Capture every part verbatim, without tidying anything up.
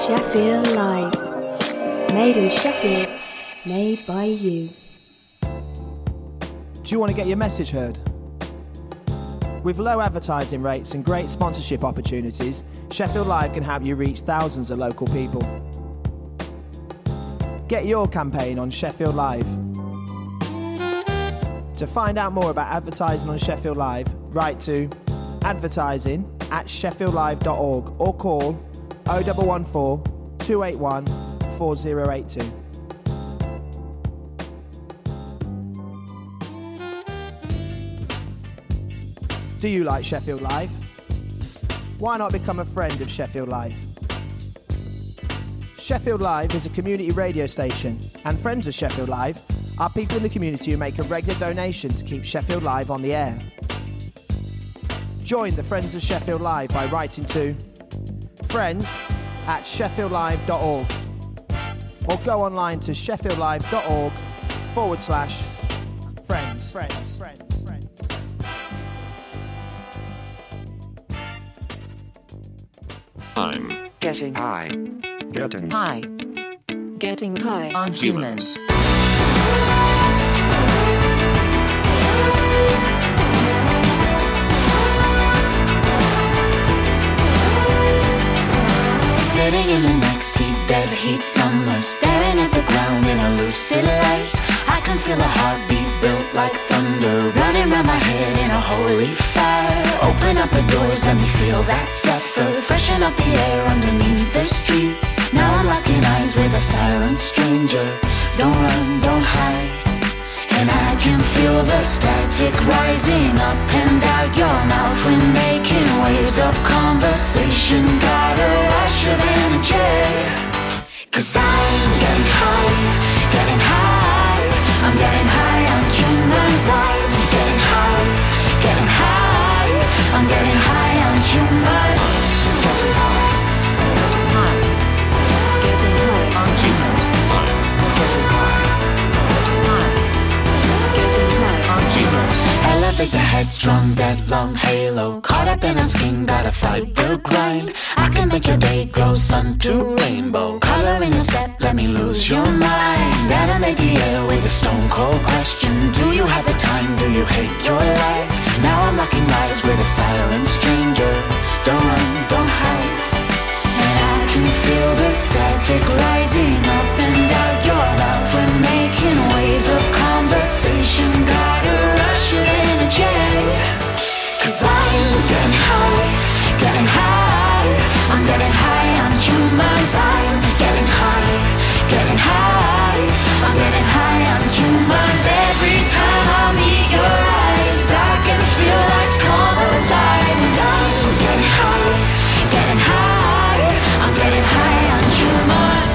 Sheffield Live. Made in Sheffield, made by you. Do you want to get your message heard? With low advertising rates and great sponsorship opportunities, Sheffield Live can help you reach thousands of local people. Get your campaign on Sheffield Live. To find out more about advertising on Sheffield Live, write to advertising at sheffield live dot org or call oh one one four, two eight one, four oh eight two. Do you like Sheffield Live? Why not become a friend of Sheffield Live? Sheffield Live is a community radio station, and friends of Sheffield Live are people in the community who make a regular donation to keep Sheffield Live on the air. Join the Friends of Sheffield Live by writing to friends at sheffield live dot org or go online to sheffield live dot org forward slash friends. Friends. Friends. Friends. I'm getting high. Getting high. Getting high on humans. Sitting in the next seat, dead heat summer, staring at the ground in a lucid light. I can feel a heartbeat built like thunder, running round my head in a holy fire. Open up the doors, let me feel that zephyr, freshen up the air underneath the streets. Now I'm locking eyes with a silent stranger. Don't run, don't hide. And I can feel the static rising up and out your mouth. We're making waves of conversation. Got a rush of energy. Cause I'm getting high, getting high. I'm getting high on humans. I'm getting high, getting high. I'm getting high on humans. Getting high, high. Getting high on humans. getting high. Elevate the headstrong, dead long halo. Caught up in a skin, gotta fight the grind. I can make your day glow, sun to rainbow. Color in your step, let me lose your mind. Animate the air with a stone cold question. Do you have the time, do you hate your life? Now I'm locking eyes with a silent stranger. Don't run, don't hide. And I can feel the static rising up and out your mouth. We're making waves of conversation. Got a rush of energy. Cause I'm getting high, getting high. I'm getting high on humans. I'm getting high, getting high. I'm getting high on humans. Every time I meet your eyes, I can feel life come alive. And I'm getting high, getting high. I'm getting high on humans.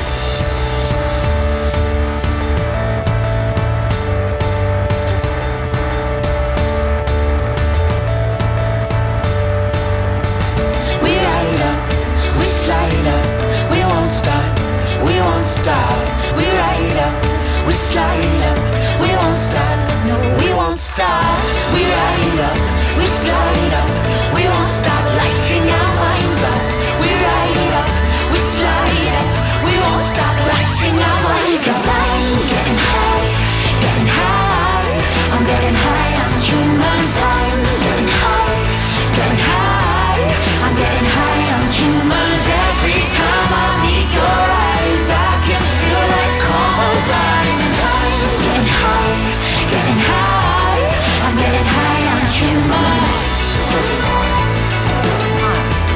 We ride up, we slide up, we won't stop, we won't stop. We ride up, we slide up, we won't stop, no, we won't stop. We ride up, we slide up, we won't stop, lighting our minds up. We ride up, we slide up, we won't stop, lighting our minds up. Cause I'm getting high, getting high. I'm getting high on humans. I'm getting high, getting high. I'm getting high on humans. Every time I meet your eyes, I can feel life come alive. And I'm getting high, getting high. I'm getting high on humans. Getting high, getting high.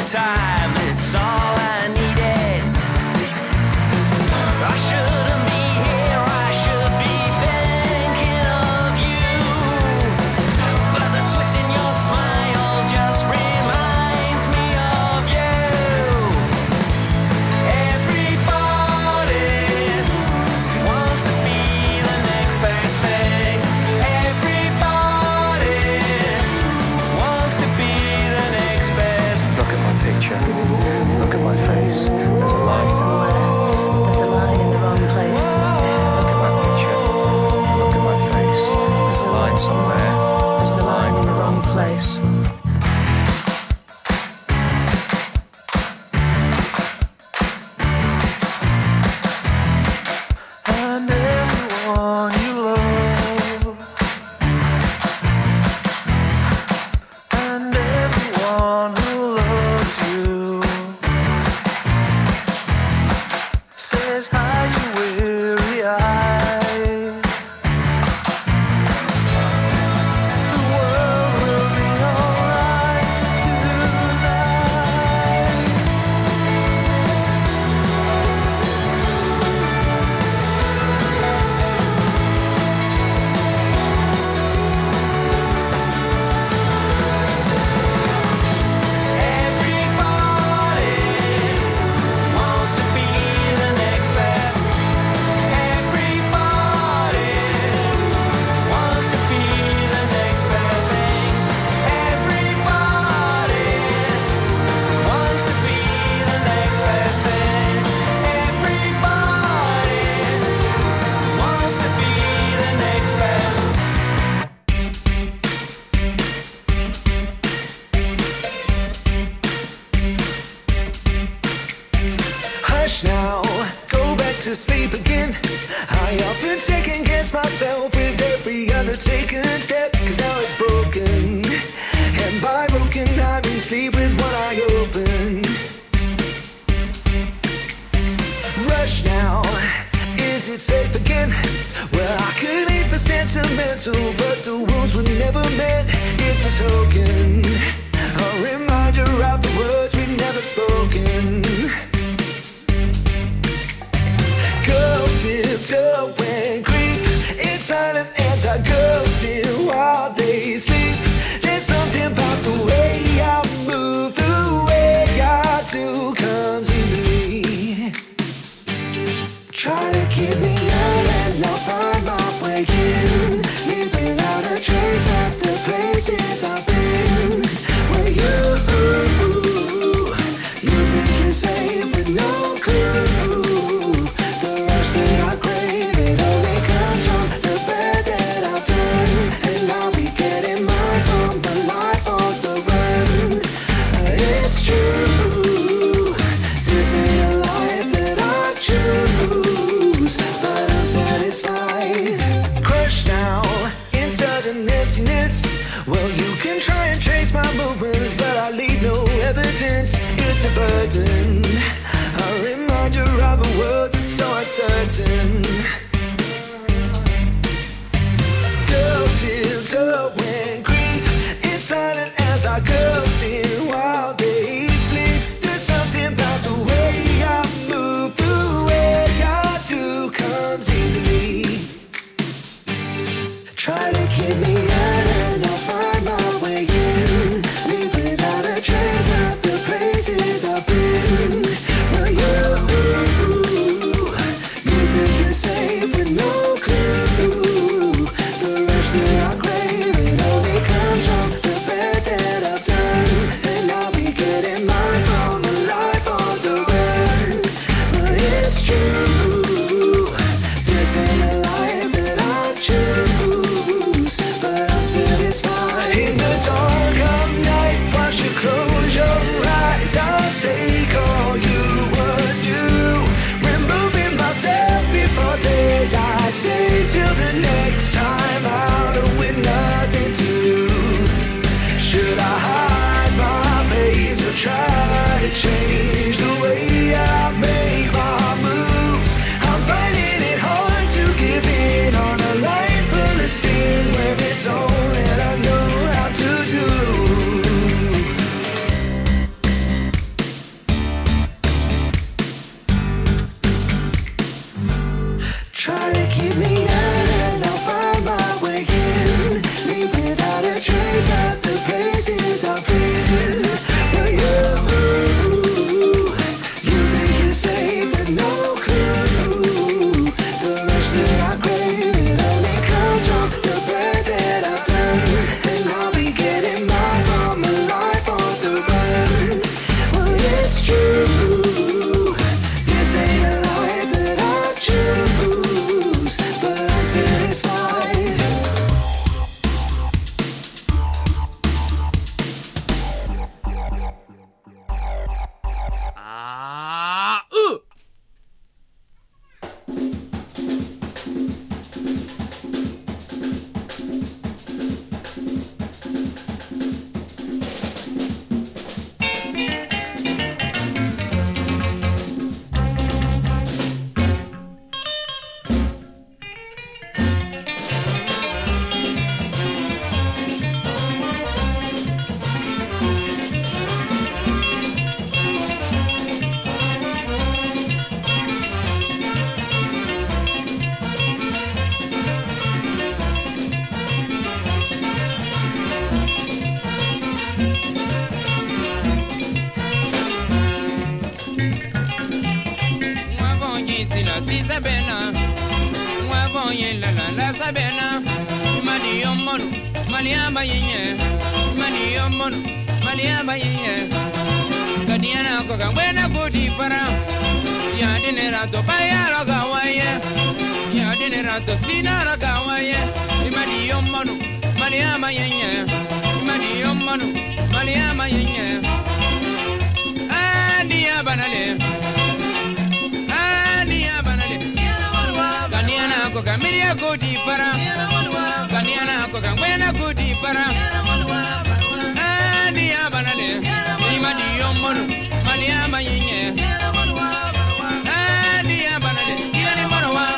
time, it's all I needed. I shouldn't be here, I should be thinking of you. But the twist in your smile just reminds me of you. Everybody wants to be the next best thing. Everybody wants to be the next best. Look at my picture. Look at my face. There's a line somewhere. There's a line in the wrong place. Look at my picture. Look at my face. There's a line somewhere. There's a line in the wrong place. And everyone you love, and everyone who loves you, says hide your weary eyes. The world will be alright tonight. Everybody wants to be the next best. Everybody wants to be the next best thing. Everybody wants to be the next best thing. Everybody wants to be the next best. Hush now, go back to sleep again. I often second guess myself with every other taken step, cause now it's broken. And by broken, I mean sleep with one eye open. Rush now, is it safe again? Well, I could aim for sentimental, but the wounds were never meant. It's a token, a reminder of the words we've never spoken. Go tiptoe and creep, it's silent as I go still while they sleep. There's something about the way I move, the way I do comes easily. Try to keep me out and I'll find my way in, leave without a trace of the places I've been. Where you, you think you're safe with no clue. The rush that I crave, it only comes from the bad that I've done. And I'll be getting mine from the life on the run. It's true, this ain't a life that I choose, but I'm satisfied. Crushed now in sudden emptiness. Well, you can try and trace my movements, but I leave no evidence. It's a burden, a reminder of a world that's so uncertain. Go tiptoe and creep, it's silent as I go still while they sleep. There's something about the way I move, the way I do comes easily. Try to keep me out and I'll find my way in, leave without a trace of the places I've been. Well, you, you think you're sabena wa bonye la la la sabena mani yomon mani abaye mani yomon mani abaye kadiana ko ga buena gudi para ya dinera to baya la gawaye ya dinera to sinara gawaye mani yomon mani abaye mani yomon mani abaye ania banale ania banale kaniana ko kamiria gudi para kaniana ko kangwena gudi para ania banale imani yomono malia mayenye ania banale yani monowa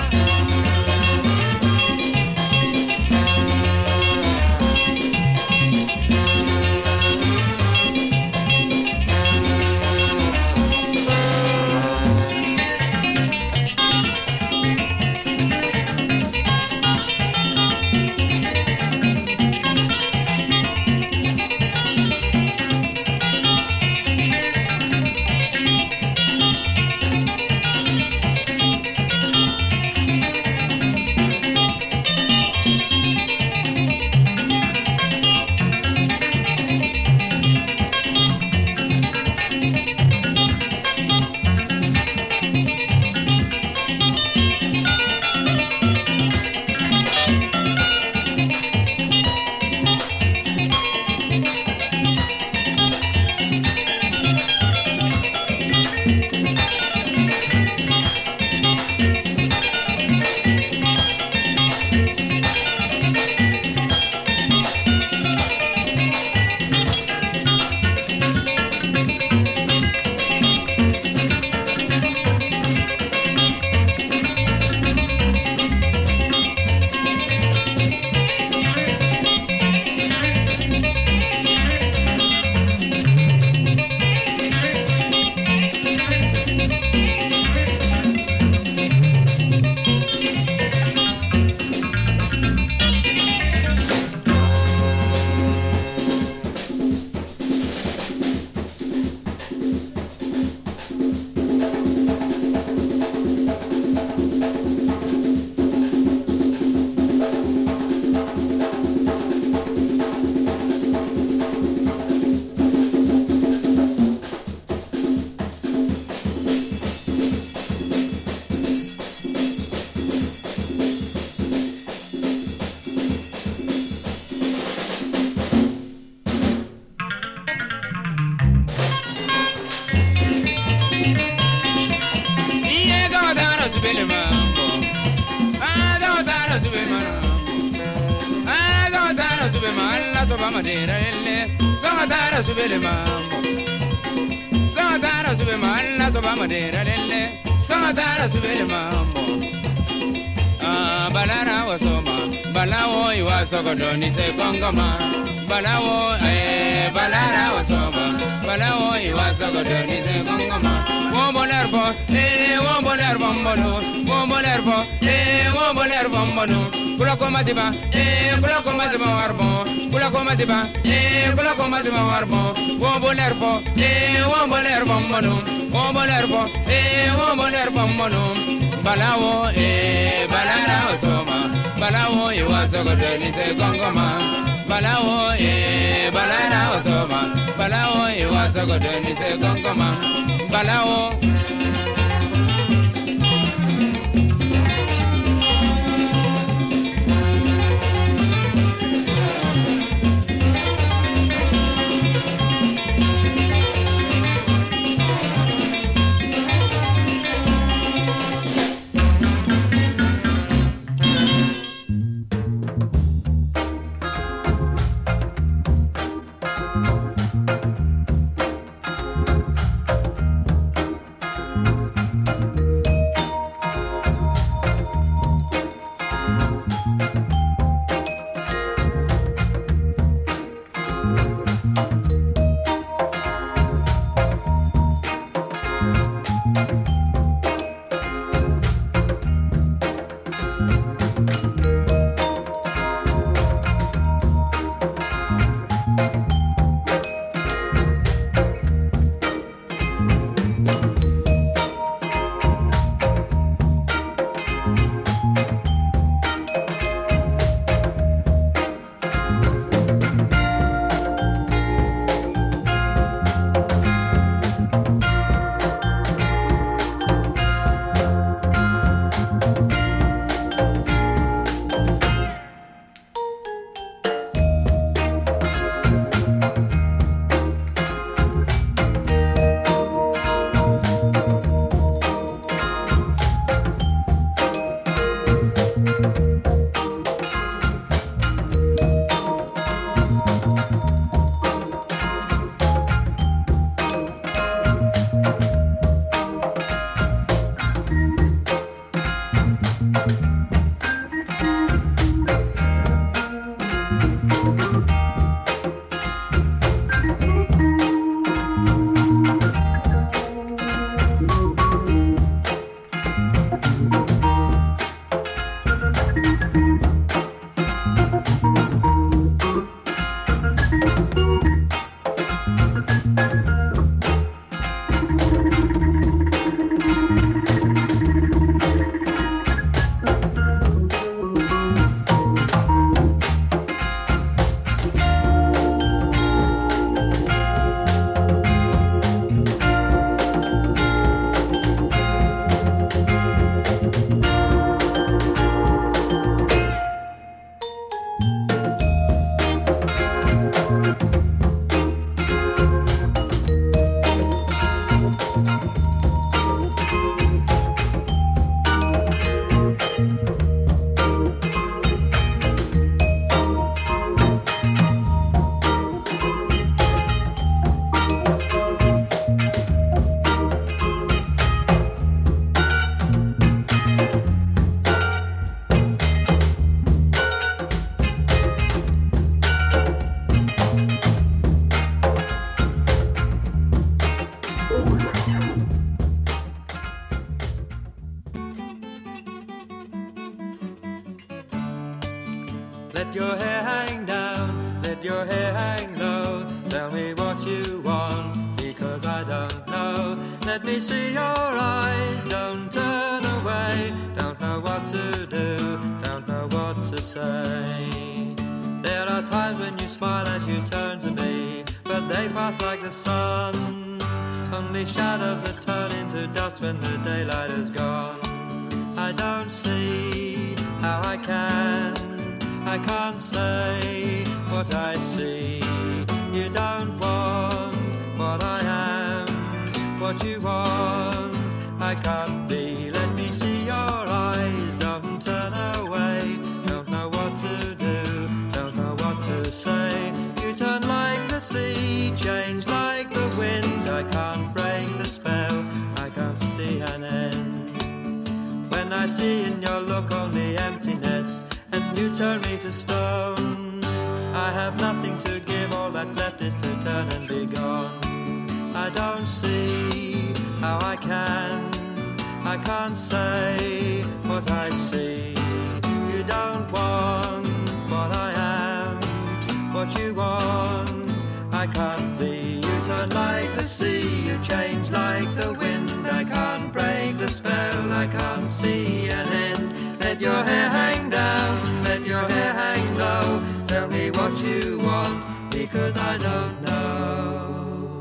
Sogodoni se kongoma balawo eh balara wasoma balawo iwa sogodoni se kongoma wombolerbo eh wombolerbo mbono wombolerbo eh wombolerbo mbono kula koma ziba eh kula koma ziba warbo kula koma ziba eh kula koma ziba warbo wombolerbo eh wombolerbo mbono wombolerbo eh wombolerbo mbono balawo eh balara wasoma balawo iwa sogodoni se kongoma balawo eh balara wasoma balawo iwa sogodoni se kongoma balawo what you want, because I don't know. Let me see your eyes, don't turn away. Don't know what to do, don't know what to say. There are times when you smile as you turn to me, but they pass like the sun, only shadows that turn into dust when the daylight is gone. I don't see how I can, I can't say what I see. You don't want what I am, what you want I can't be. Let me see your eyes, don't turn away. Don't know what to do, don't know what to say. You turn like the sea, change like the wind. I can't break the spell, I can't see an end. When I see in your look only emptiness, and you turn me to stone, I have nothing to give, all that's left is to turn and be gone. I don't see how I can, I can't say what I see. You don't want what I am, what you want I can't be. You turn like the sea, you change like the wind. I can't break the spell, I can't see an end. Let your hair hang down, let your hair hang low. Tell me what you want, because I don't know.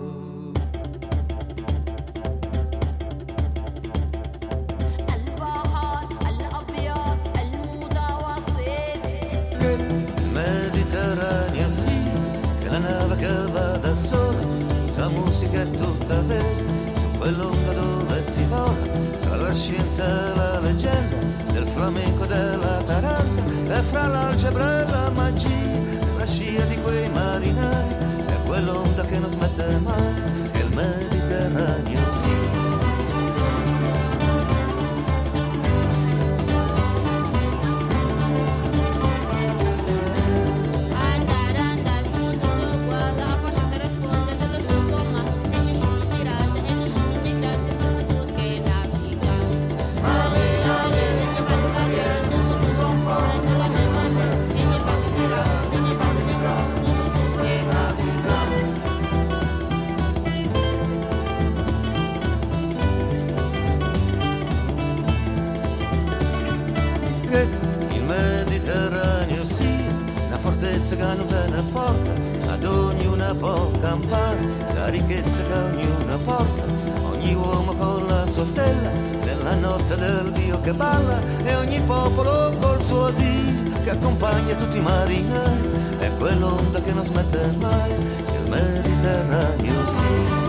Mediterraneo sì, che la nave che va da sola, tutta musica e tutta vera, su quell'onda dove si vola, tra la scienza e la leggenda, del flamenco e della taranta, e fra l'algebra e la magia, la scia di quei marinai, è quell'onda che non smette mai, che il Mediterraneo sì. Che non te ne porta, ad ognuna può campare, la ricchezza che ognuna porta, ogni uomo con la sua stella, nella notte del Dio che balla, e ogni popolo col suo Dio, che accompagna tutti i marinai, è quell'onda che non smette mai, il Mediterraneo sì.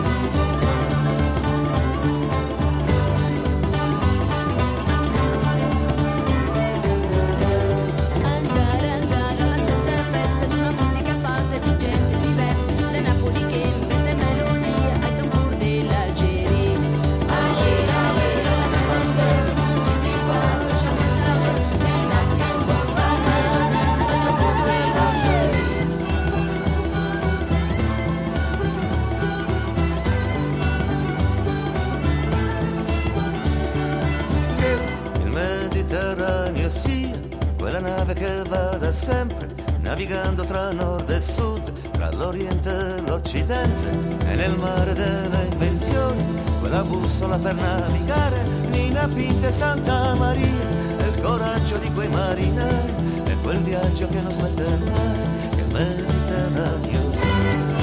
Che vada sempre navigando tra nord e sud, tra l'oriente e l'occidente, e nel mare delle invenzioni, quella bussola per navigare, Nina Pinta e Santa Maria, e il coraggio di quei marinai, e quel viaggio che non smette mai, che il Mediterraneo sì.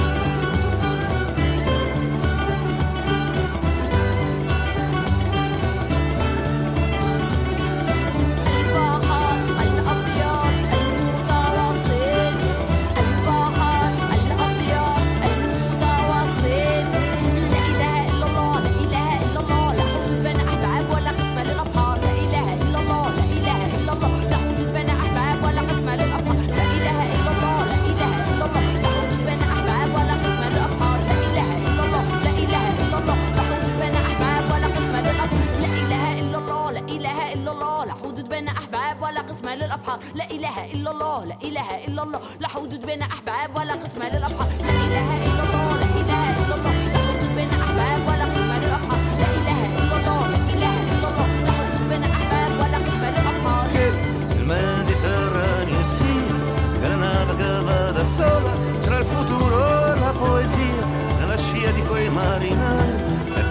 لا إله إلا الله لا إله إلا الله لا حدود بين أحباب ولا قسمة للأبحار لا إله إلا الله لا إله إلا الله لا حدود بين أحباب ولا قسمة للأبحار لا إله إلا الله لا إله إلا الله لا حدود بين أحباب ولا قسمة للأبحار. Il Mediterraneo sì, che la nave che va da sola, tra il futuro e la poesia,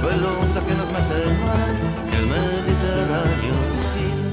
quell'onda che non smette mai, che il Mediterraneo sia.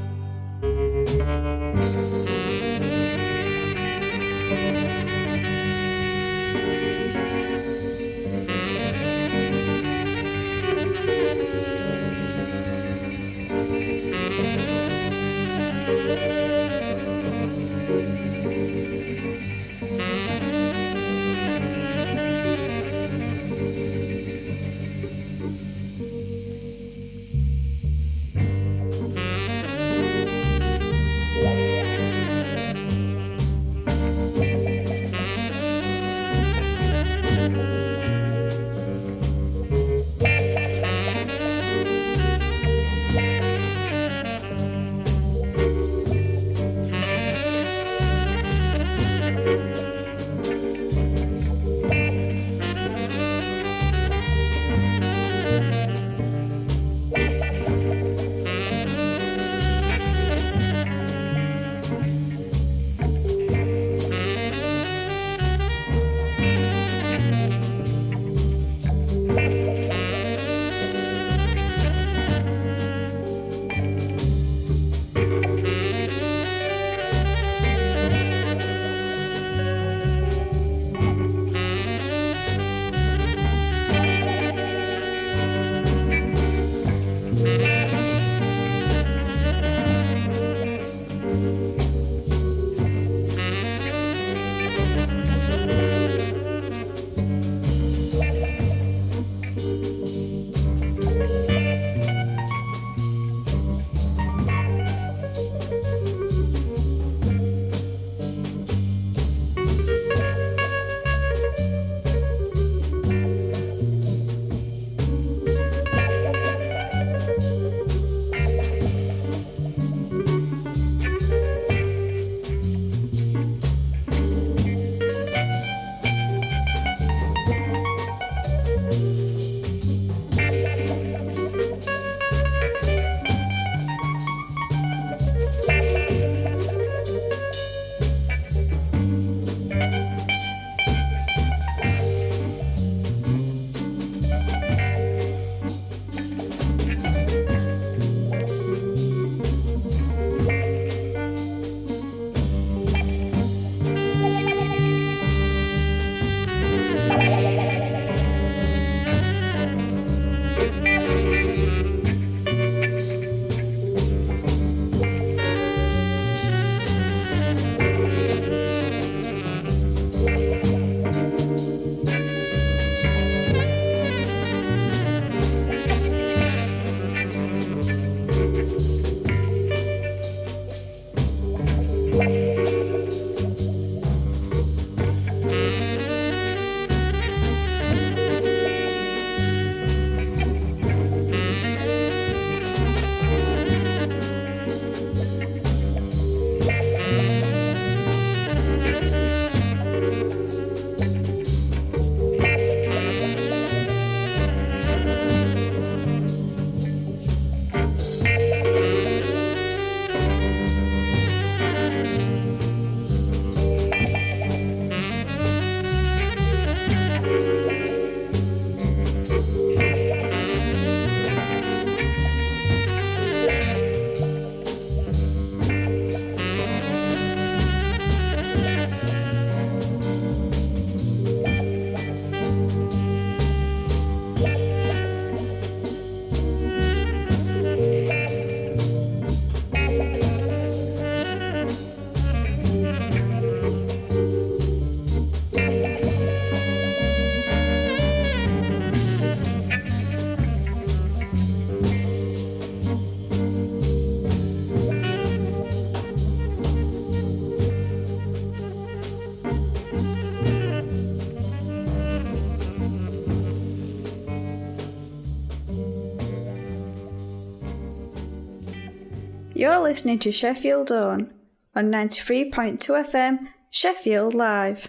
You're listening to Sheffield Own on ninety-three point two F M, Sheffield Live.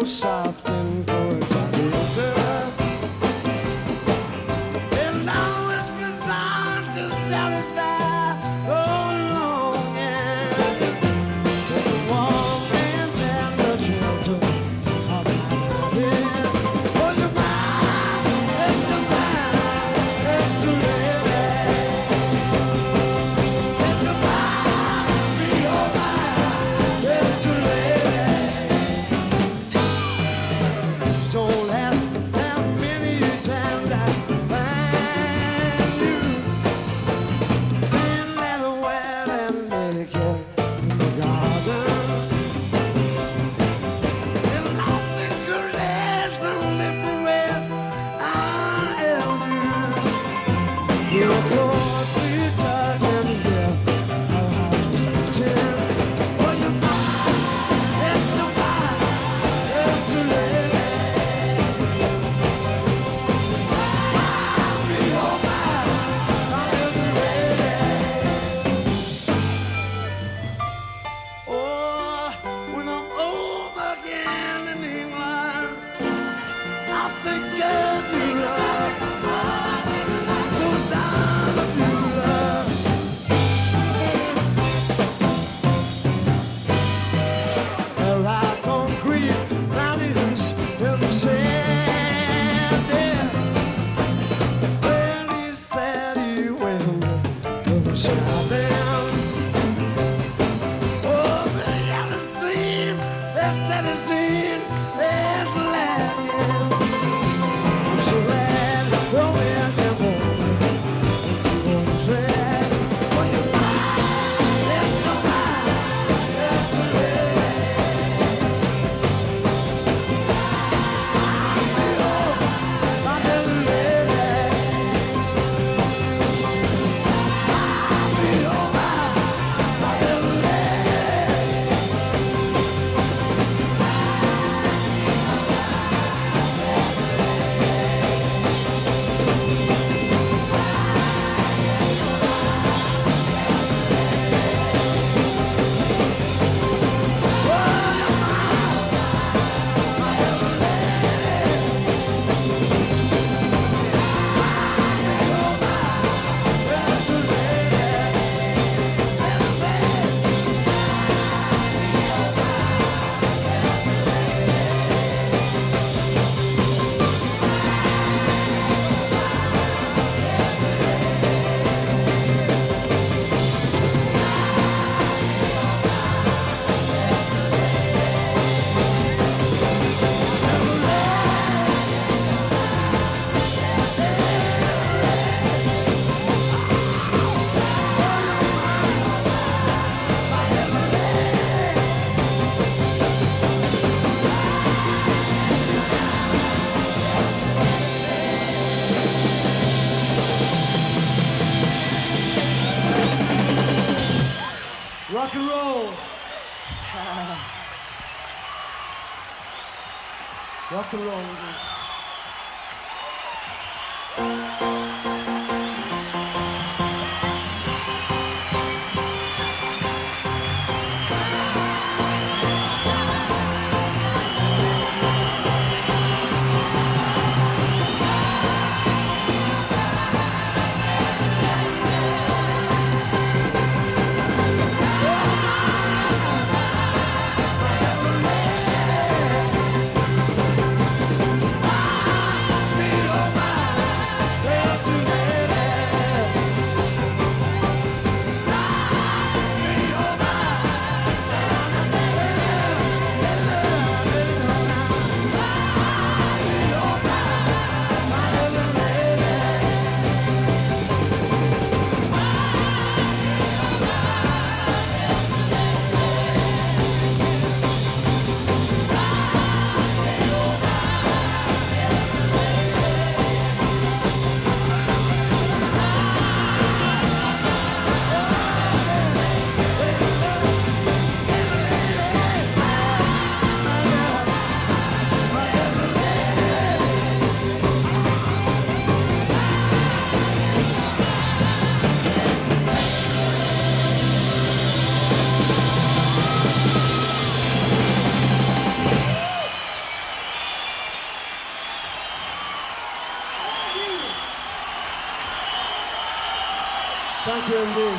so soft and good. And now it's designed to satisfy all longing for the warm and tender shelter of my bed. Oh, you're mine, it's too mine, it's too late. It's too mine, be all mine, it's too late. Don't ask how many times I find you in that well and manicure in the garden. And nothing could last so different ways I held you. You were close, sweet touch, and yeah, our hearts was pretend. Oh, you're mine, it's too mine, it's too late. Oh, when I'm home again in England, I think of you, love. Those times of you, love. There are concrete mountains in the sand, yeah. When he said he went to the south end. Oh, but the yellow steam, that Tennessee is lagging. I'm so glad you're with him, boy. You won't say, well, you're mine, it's so mine, it's so late. My little lady, be all mine, my little lady. Rock and roll. Rock and roll. Be all mine, Thank you indeed.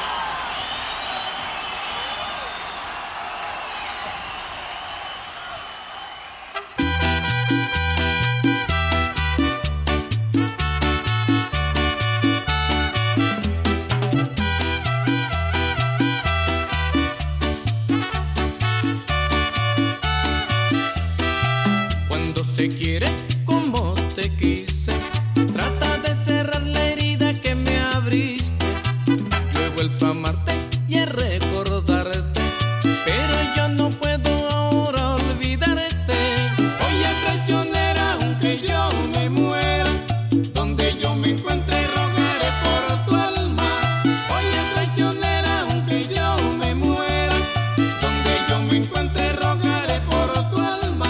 Cuando se quiere como te quise, trata de cerrar la herida que me abriste. Yo he vuelto a amarte y a recordarte, pero yo no puedo ahora olvidarte. Oye, traicionera, aunque yo me muera, donde yo me encuentre rogaré por tu alma. Oye, traicionera, aunque yo me muera, donde yo me encuentre rogaré por tu alma.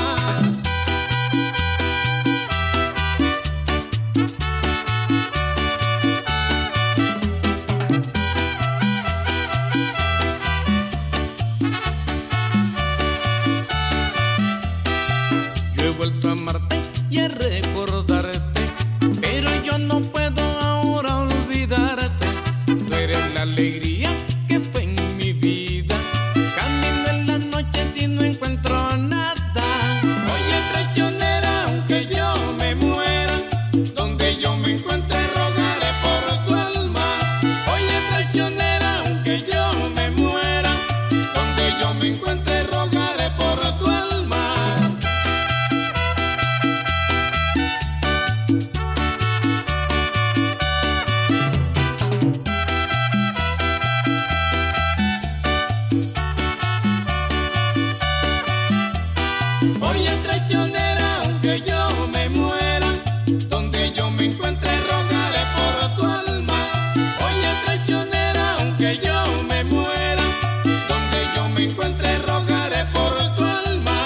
Yo he vuelto a amarte y a recordarte, pero yo no puedo ahora olvidarte. Tú eres la alegría que fue en mi vida. Camino en las noches y no encuentro nada. Oye, traicionera, aunque yo me muera, donde yo me encuentre rogaré por tu alma. Oye, traicionera, aunque yo me muera, donde yo me encuentre rogaré por tu alma. Oye, traicionera, aunque yo me muera, donde yo me encuentre rogaré por tu alma. Oye, traicionera, aunque yo me muera, donde yo me encuentre rogaré por tu alma.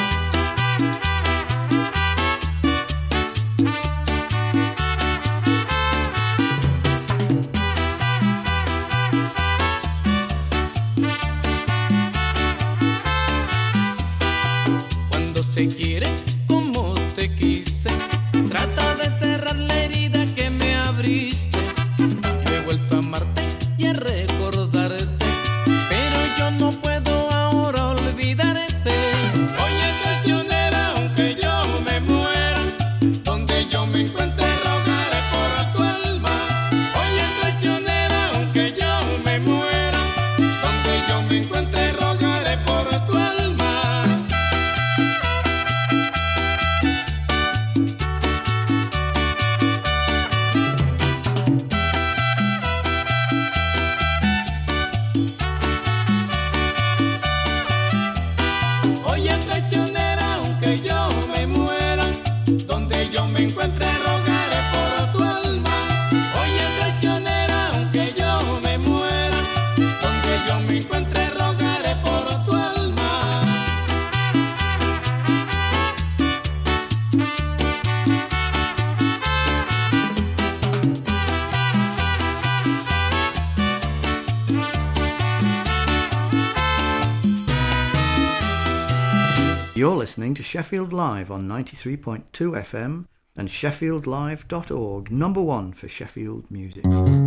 Cuando se quiere como te quise, trata de cerrar la herida que me abriste. Yo he vuelto a amarte y a recordarte, pero yo no puedo ahora olvidarte. Oye, traicionera, aunque yo me muera, donde yo me encuentre rogaré por tu alma. Oye, traicionera, aunque yo me muera, donde yo me encuentre rogaré por tu alma. Oye, traicionera, aunque yo me muera, donde yo me encuentre rogaré por tu alma. Oye, traicionera, aunque yo me muera, donde yo me encuentre rogaré por tu alma. You're listening to Sheffield Live on ninety-three point two F M and sheffield live dot org, number one for Sheffield music.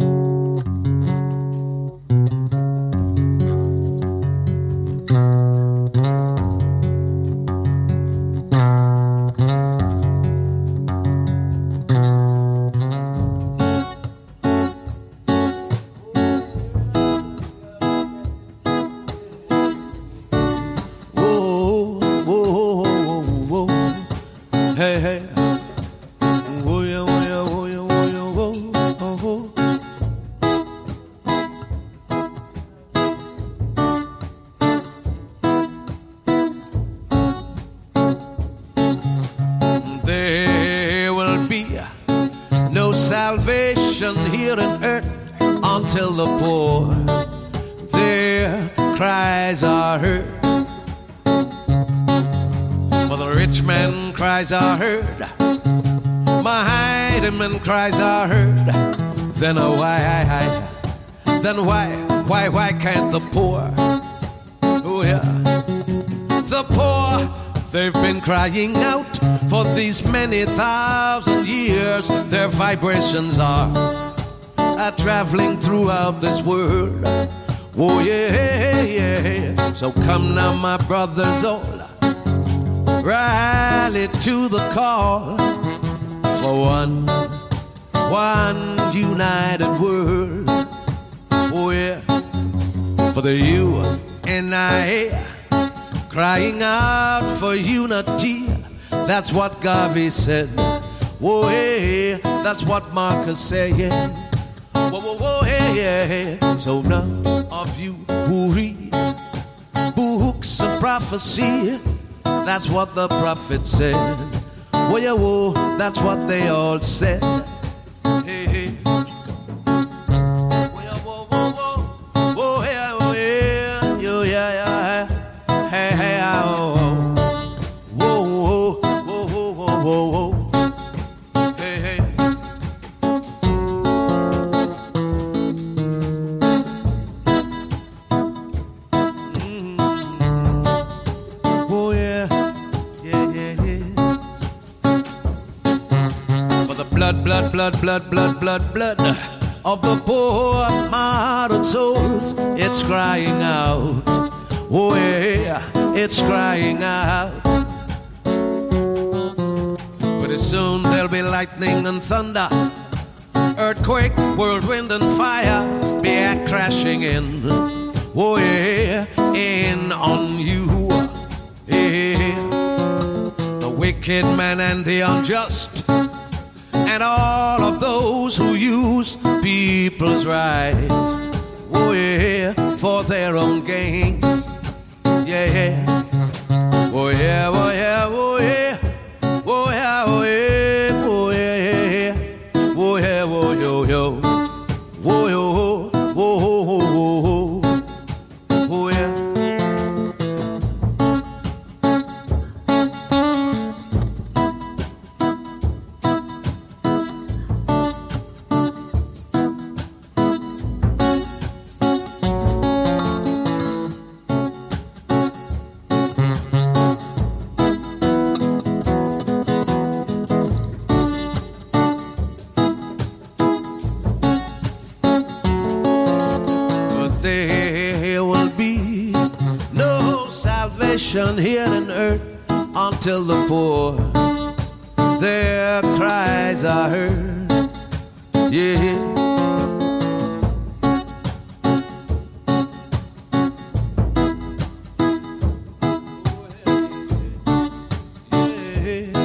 Whoa, whoa, whoa, whoa, whoa. Hey, hey. Whoa, yeah, whoa, yeah, whoa, yeah, whoa, yeah, whoa, whoa, whoa. There will be no salvation here on earth until the poor their cries are heard. For the rich man cries are heard, my highwayman cries are heard. Then uh, why, then why, why, why can't the poor? Oh yeah, the poor. They've been crying out for these many thousand years. Their vibrations are are traveling throughout this world. Oh yeah, yeah. So come now, my brothers all, rally to the call for one, one united world. Oh yeah, for the you and I, crying out for unity. That's what Garvey said. Oh yeah, that's what Marcus said. Yeah. Whoa, whoa, whoa, yeah, yeah. So none of you who read books of prophecy, that's what the prophet said. Whoa, yeah, whoa, that's what they all said. Hey, hey. Whoa, yeah, whoa, whoa, whoa. Whoa, yeah, whoa, yeah, yo, yeah, yeah. Hey, hey, oh, oh. Whoa, whoa, whoa, whoa, whoa, whoa, whoa. Hey, hey. Blood, blood, blood, blood, blood, blood, blood of the poor martyred souls, it's crying out. Oh yeah, it's crying out. Pretty soon there'll be lightning and thunder, earthquake, whirlwind and fire be a crashing in. Oh yeah, in on you. Yeah. The wicked man and the unjust, and all of those who use people's rights, oh yeah, for their own gain. Yeah, yeah. Oh yeah, oh yeah, oh yeah. Oh yeah, oh yeah, oh yeah, yeah, yeah. Oh yeah, oh yo, yo. Oh yo, oh, oh, oh, oh, oh. Oh yeah. Here on earth until the poor their cries are heard. Yeah. Yeah.